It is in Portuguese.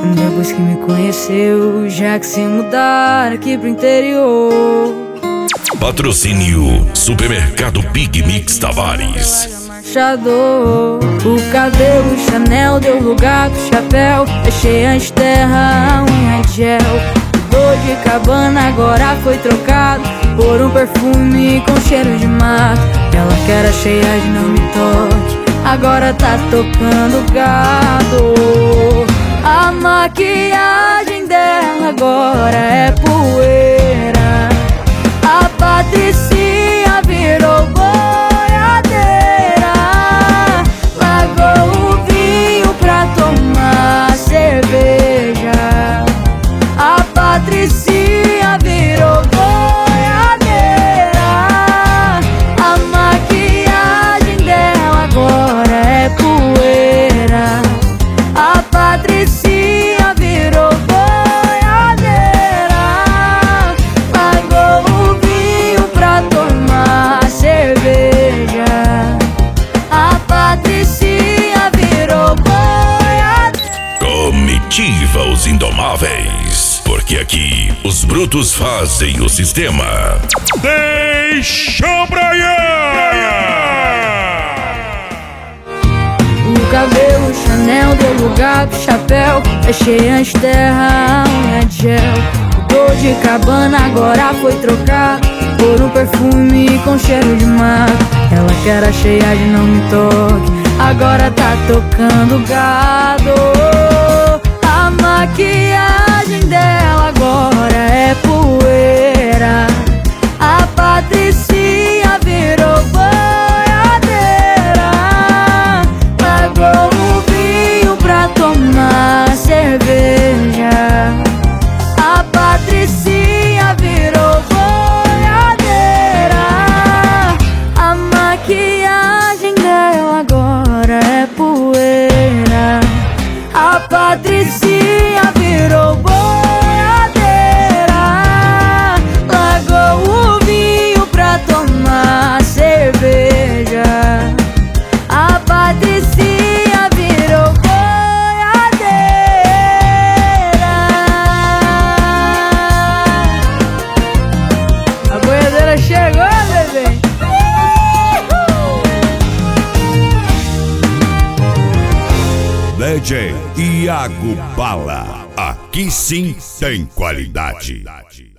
Depois que me conheceu, já que se mudar aqui pro interior. Patrocínio Supermercado Big Mix Tavares. O cabelo Chanel deu lugar pro chapéu. Deixei antes de terra, a unha de gel. O de cabana agora foi trocado por um perfume com cheiro de mato. Ela que era cheia de não me toque, agora tá tocando gado. A maquiagem dela agora é poeira. A Patricinha virou boiadeira. Largou o vinho pra tomar cerveja. A Patricinha virou boiadeira. A maquiagem dela agora é poeira. A Patricinha virou boiadeira. Largou o vinho pra tomar cerveja. A Patricinha virou boiadeira. Comitiva Os Indomáveis, porque aqui os brutos fazem o sistema. Deixa pra O cabelo Chanel deu lugar pro chapéu. Deixei antes terra, a unha de gel. O de cabana agora foi trocado por um perfume com cheiro de mato. Ela que era cheia de não me toque, agora tá tocando gado. A maquiagem dela agora é poeira. A Patricinha virou boiadeira. Largou o vinho pra tomar cerveja. A Patricinha virou boiadeira. A maquiagem dela agora é poeira. A Patricinha virou boiadeira. Largou o vinho pra tomar cerveja. A Patricinha virou boiadeira. A boiadeira chegou, bebê. DJ Iago Bala. Aqui sim tem qualidade.